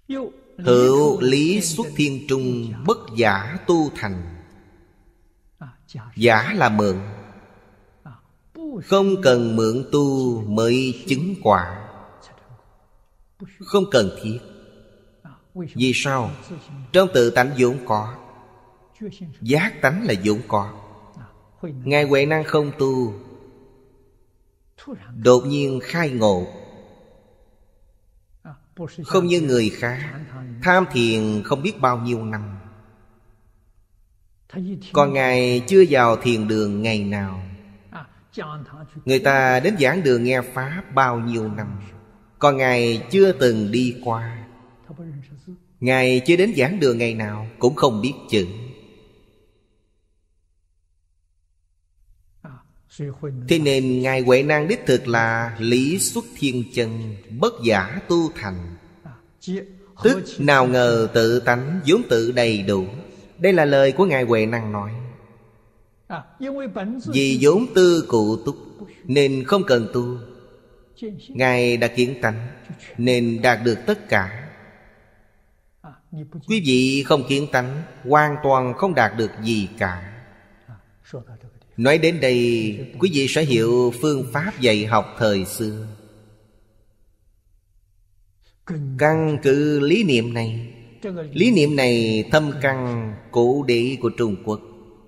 Hữu lý xuất thiên trung, bất giả tu thành. Giả là mượn, không cần mượn tu mới chứng quả, không cần thiết. Vì sao? Trong tự tánh vốn có, giác tánh là vốn có. Ngài Huệ Năng không tu, đột nhiên khai ngộ. Không như người khác tham thiền không biết bao nhiêu năm, còn Ngài chưa vào thiền đường ngày nào. Người ta đến giảng đường nghe Pháp bao nhiêu năm, còn Ngài chưa từng đi qua. Ngài chưa đến giảng đường ngày nào, cũng không biết chữ. Thế nên Ngài Huệ Năng đích thực là lý xuất thiên chân, bất giả tu thành. Tức nào ngờ tự tánh vốn tự đầy đủ. Đây là lời của Ngài Huệ Năng nói. Vì vốn tư cụ túc nên không cần tu. Ngài đã kiến tánh nên đạt được tất cả. Quý vị không kiến tánh, hoàn toàn không đạt được gì cả. Nói đến đây, quý vị sẽ hiểu phương pháp dạy học thời xưa. Căn cứ lý niệm này. Lý niệm này thâm căn cổ đế của Trung Quốc.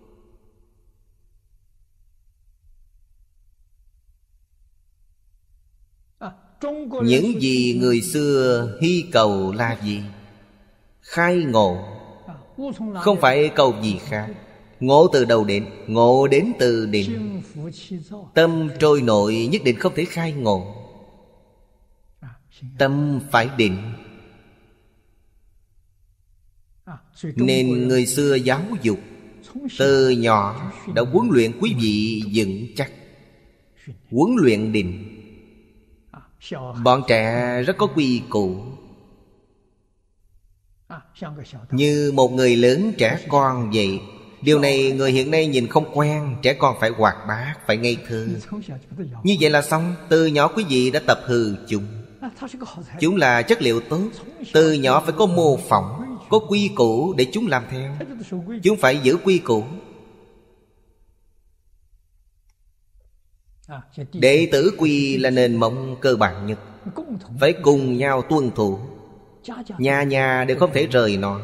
Những gì người xưa hy cầu là gì? Khai ngộ. Không phải cầu gì khác. Ngộ từ đâu đến? Ngộ đến từ định. Tâm trôi nổi nhất định không thể khai ngộ. Tâm phải định. Nên người xưa giáo dục từ nhỏ đã huấn luyện quý vị vững chắc, huấn luyện định. Bọn trẻ rất có quy củ, như một người lớn trẻ con vậy. Điều này người hiện nay nhìn không quen. Trẻ con phải hoạt bát, phải ngây thơ. Như vậy là xong. Từ nhỏ quý vị đã tập hư chúng. Chúng là chất liệu tốt. Từ nhỏ phải có mô phỏng, có quy củ để chúng làm theo. Chúng phải giữ quy củ. Đệ tử quy là nền móng cơ bản nhất, phải cùng nhau tuân thủ. Nhà nhà đều không thể rời nó.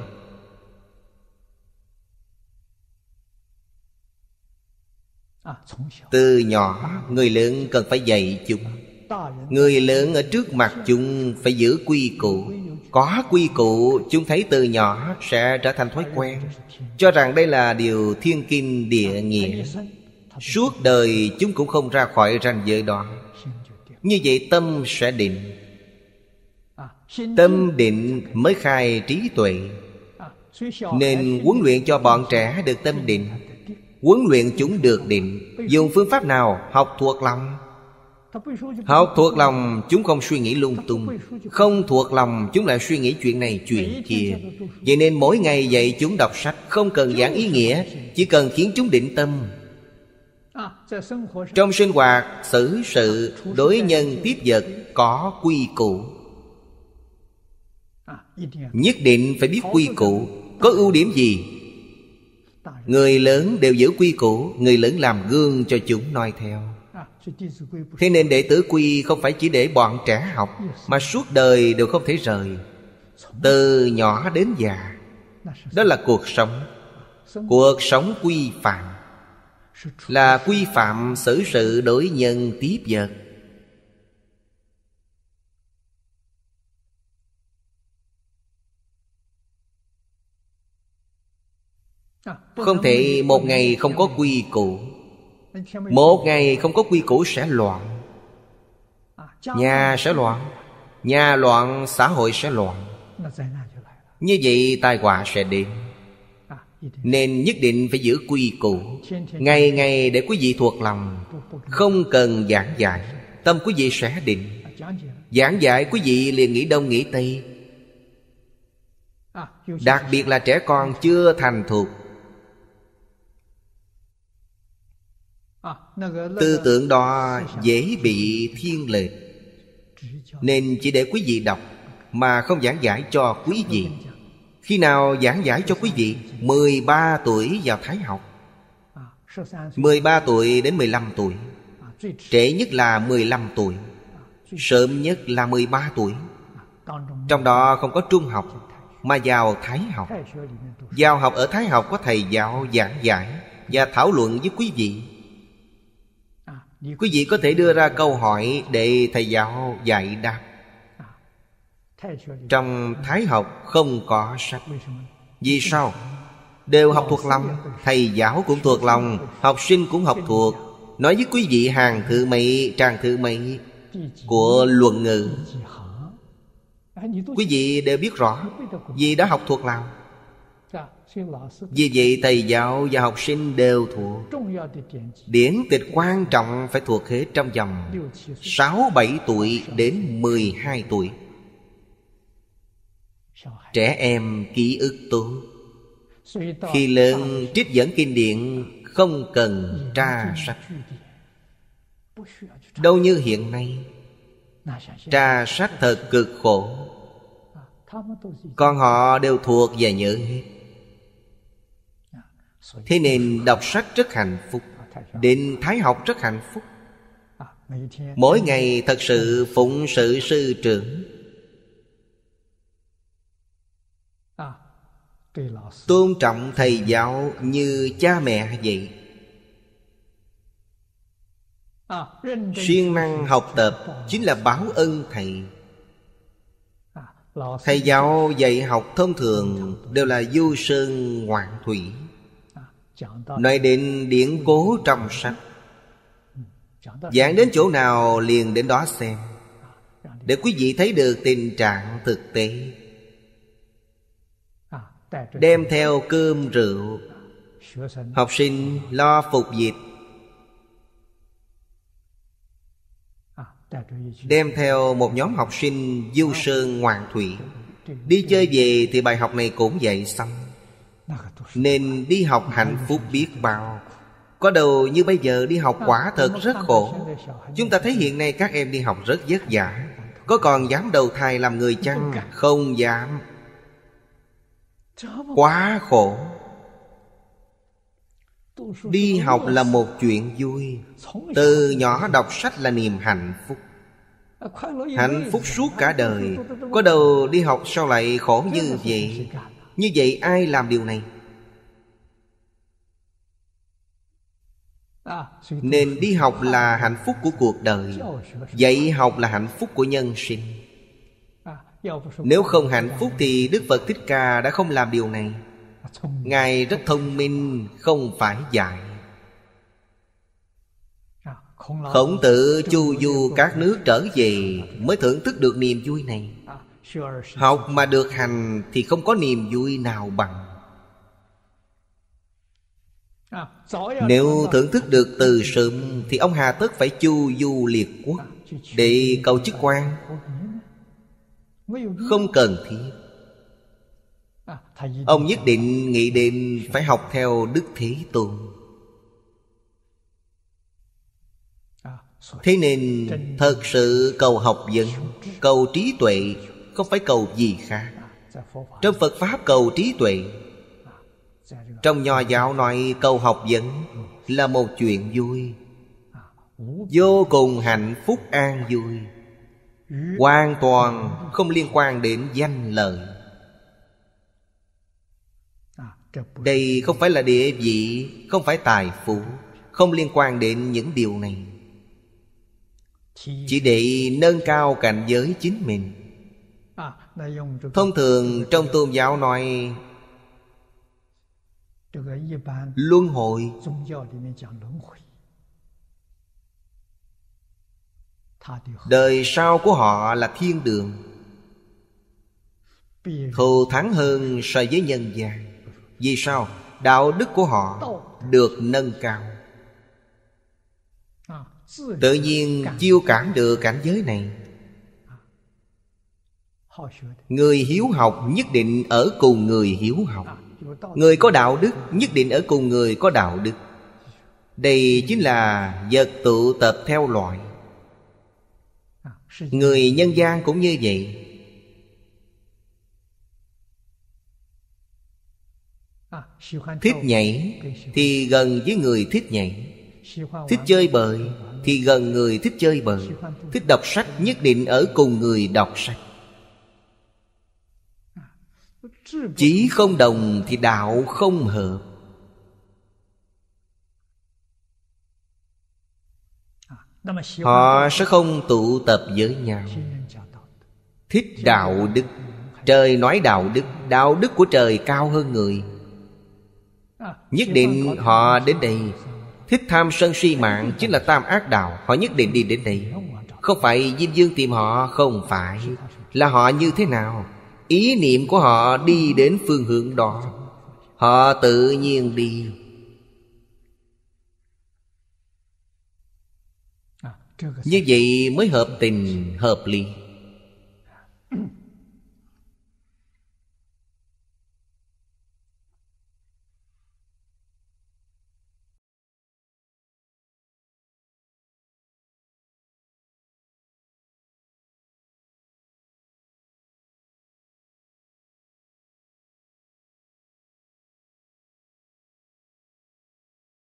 Từ nhỏ người lớn cần phải dạy chúng. Người lớn ở trước mặt chúng phải giữ quy củ. Có quy củ, chúng thấy từ nhỏ sẽ trở thành thói quen, cho rằng đây là điều thiên kinh địa nghĩa. Suốt đời chúng cũng không ra khỏi ranh giới đó. Như vậy tâm sẽ định. Tâm định mới khai trí tuệ. Nên huấn luyện cho bọn trẻ được tâm định. Huấn luyện chúng được định. Dùng phương pháp nào? Học thuộc lòng. Học thuộc lòng chúng không suy nghĩ lung tung. Không thuộc lòng chúng lại suy nghĩ chuyện này chuyện kia. Vậy nên mỗi ngày dạy chúng đọc sách, không cần giảng ý nghĩa, chỉ cần khiến chúng định tâm. Trong sinh hoạt, xử sự, đối nhân tiếp vật có quy củ. Nhất định phải biết quy củ. Có ưu điểm gì? Người lớn đều giữ quy củ. Người lớn làm gương cho chúng noi theo. Thế nên đệ tử quy không phải chỉ để bọn trẻ học, mà suốt đời đều không thể rời. Từ nhỏ đến già. Đó là cuộc sống. Cuộc sống quy phạm. Là quy phạm xử sự đối nhân tiếp vật. Không thể một ngày không có quy củ. Một ngày không có quy củ sẽ loạn. Nhà sẽ loạn. Nhà loạn, xã hội sẽ loạn. Như vậy tai họa sẽ đến. Nên nhất định phải giữ quy củ. Ngày ngày để quý vị thuộc lòng. Không cần giảng dạy, tâm quý vị sẽ định. Giảng dạy quý vị liền nghĩ đông nghĩ tây. Đặc biệt là trẻ con chưa thành thục. Tư tưởng đó dễ bị thiên lệch. Nên chỉ để quý vị đọc, mà không giảng giải cho quý vị. Khi nào giảng giải cho quý vị? 13 tuổi vào Thái học, 13 tuổi đến 15 tuổi. Trễ nhất là 15 tuổi, sớm nhất là 13 tuổi. Trong đó không có trung học, mà vào Thái học. Vào học ở Thái học có thầy giáo giảng giải và thảo luận với quý vị. Quý vị có thể đưa ra câu hỏi để thầy giáo giải đáp. Trong Thái học không có sách. Vì sao? Đều học thuộc lòng. Thầy giáo cũng thuộc lòng, học sinh cũng học thuộc. Nói với quý vị hàng thứ mấy, trang thứ mấy của luận ngữ, quý vị đều biết rõ, vì đã học thuộc lòng. Vì vậy thầy giáo và học sinh đều thuộc. Điển tịch quan trọng phải thuộc hết trong vòng 6-7 tuổi đến 12 tuổi. Trẻ em ký ức tốt. Khi lớn trích dẫn kinh điển không cần tra sách. Đâu như hiện nay, tra sách thật cực khổ. Còn họ đều thuộc và nhớ hết. Thế nên đọc sách rất hạnh phúc. Đến Thái học rất hạnh phúc. Mỗi ngày thật sự phụng sự sư trưởng, tôn trọng thầy giáo như cha mẹ vậy. Siêng năng học tập chính là báo ân thầy. Thầy giáo dạy học thông thường đều là du sơn ngoạn thủy. Nói đến điển cố trong sách, giảng đến chỗ nào liền đến đó xem, để quý vị thấy được tình trạng thực tế. Đem theo cơm rượu, học sinh lo phục dịch. Đem theo một nhóm học sinh du sơn ngoạn thủy. Đi chơi về thì bài học này cũng dạy xong. Nên đi học hạnh phúc biết bao. Có đầu như bây giờ đi học quả thật rất khổ. Chúng ta thấy hiện nay các em đi học rất vất vả. Có còn dám đầu thai làm người chăng? Không dám. Quá khổ. Đi học là một chuyện vui. Từ nhỏ đọc sách là niềm hạnh phúc. Hạnh phúc suốt cả đời. Có đầu đi học sao lại khổ như vậy? Như vậy ai làm điều này? Nên đi học là hạnh phúc của cuộc đời. Dạy học là hạnh phúc của nhân sinh. Nếu không hạnh phúc thì Đức Phật Thích Ca đã không làm điều này. Ngài rất thông minh, không phải dạy. Khổng Tử chu du các nước trở về mới thưởng thức được niềm vui này. Học mà được hành thì không có niềm vui nào bằng. Nếu thưởng thức được từ sớm thì ông hà tất phải chu du liệt quốc để cầu chức quan. Không cần thiết. Ông nhất định nghĩ đến phải học theo Đức Thế Tôn. Thế nên thật sự cầu học vấn, cầu trí tuệ, không phải cầu gì khác. Trong Phật Pháp cầu trí tuệ. Trong Nho giáo nói cầu học vấn là một chuyện vui, vô cùng hạnh phúc an vui, hoàn toàn không liên quan đến danh lợi. Đây không phải là địa vị, không phải tài phú, không liên quan đến những điều này. Chỉ để nâng cao cảnh giới chính mình. Thông thường trong tôn giáo nói luân hồi. Đời sau của họ là thiên đường, thù thắng hơn so với nhân gian. Vì sao? Đạo đức của họ được nâng cao, tự nhiên chiêu cảm được cảnh giới này. Người hiếu học nhất định ở cùng người hiếu học. Người có đạo đức nhất định ở cùng người có đạo đức. Đây chính là vật tụ tập theo loại. Người nhân gian cũng như vậy. Thích nhảy thì gần với người thích nhảy. Thích chơi bời thì gần người thích chơi bời. Thích đọc sách nhất định ở cùng người đọc sách. Chí không đồng thì đạo không hợp. Họ sẽ không tụ tập với nhau. Thích đạo đức. Trời nói đạo đức. Đạo đức của trời cao hơn người. Nhất định họ đến đây. Thích tham sân si mạng chính là tam ác đạo. Họ nhất định đi đến đây. Không phải Diêm Dương tìm họ. Không phải. Là họ như thế nào? Ý niệm của họ đi đến phương hướng đó. Họ tự nhiên đi. Như vậy mới hợp tình hợp lý.